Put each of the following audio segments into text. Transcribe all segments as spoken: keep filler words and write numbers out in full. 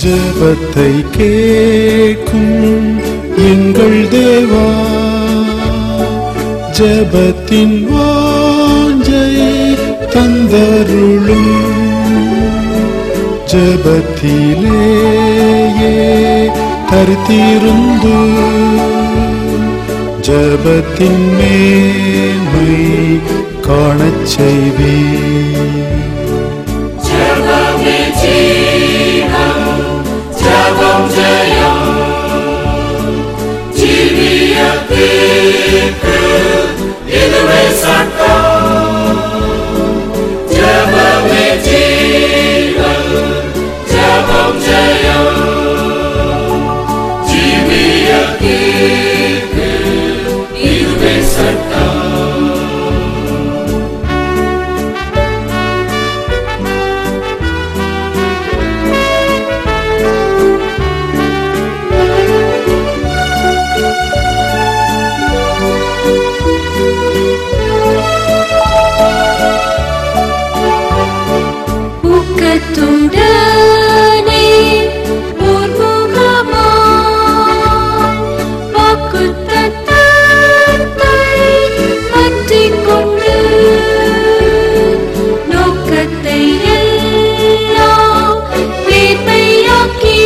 ஜெபத்தை கேட்கும் எங்கள் தேவா, ஜெபத்தின் வாஞ்சை தந்தருளும். ஜெபத்திலேயே தரித்திருந்து ஜெபத்தின் மேன்மை காணச் செய்வீர். ஜெபமே ஜீவன், ஜெபம் ஜெயம், ஜீவியத்திற்கு இதுவே சட்டம். ஜெபமே ஜீவன், ஜெபம் ஜெயம், ஜீவியத்திற்கு இதுவே சட்டம். ஊக்கத்துடனே ஊர்முகமாய் வாக்குத்தத்தத்தை பற்றிக் கொண்டு நோக்கத்தை எல்லாம் மேன்மையாக்கி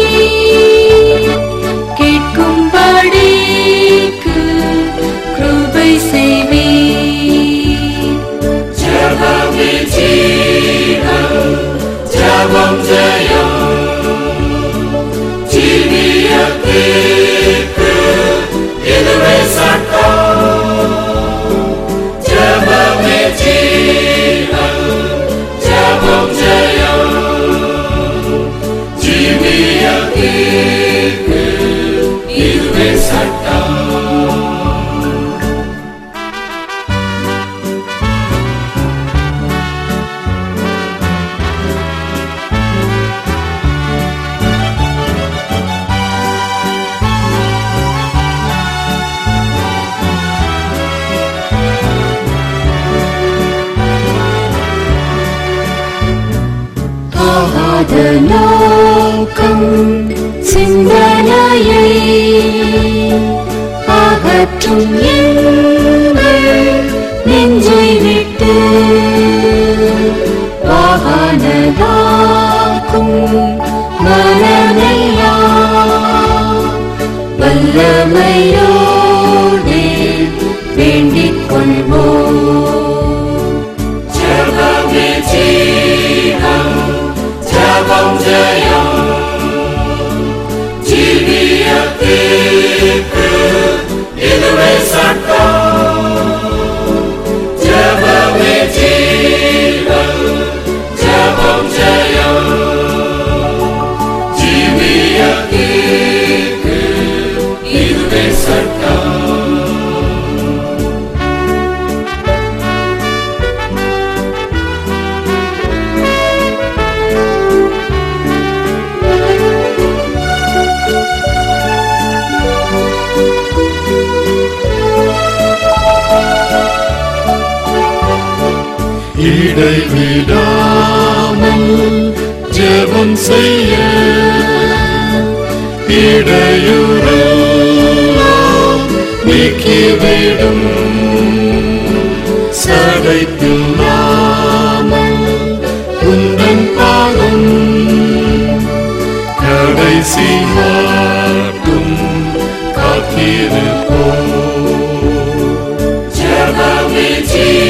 கேட்கும்படிக்கு கிருபை செய்வீர். ஜெபமே ஜீவன், ஜெபம் ஜெயம், ஜீவியத்திற்கு இதுவே சட்டம். ஜெபமே ஜீவன், ஜெபம் ஜெயம், ஜீவியத்திற்கு இதுவே சட்டம். ஆகாத நோக்கம் சிந்தனையை அகற்றும் எங்கள் நெஞ்சை விட்டு வாகனதாக்கும் மனமெல்லாம் வல்லமையோடே வேண்டிக் கொள்வோம். ஜெபமே ஜீவன், ஜெபம் ஜெயம், ஜீவியத்திற்கு இதுவே சட்டம். ஜெபமே ஜீவன், ஜெபம் ஜெயம், ஜீவியத்திற்கு இதுவே சட்டம். இடைவிடாமல் ஜெபம் செய்ய இடையூறெல்லாம் நீக்கிவிடும். சடைப்பில்லாமல் உந்தன் பாதம் கடைசி மாட்டும் காத்திருப்போம். ஜெபமே ஜீவன்,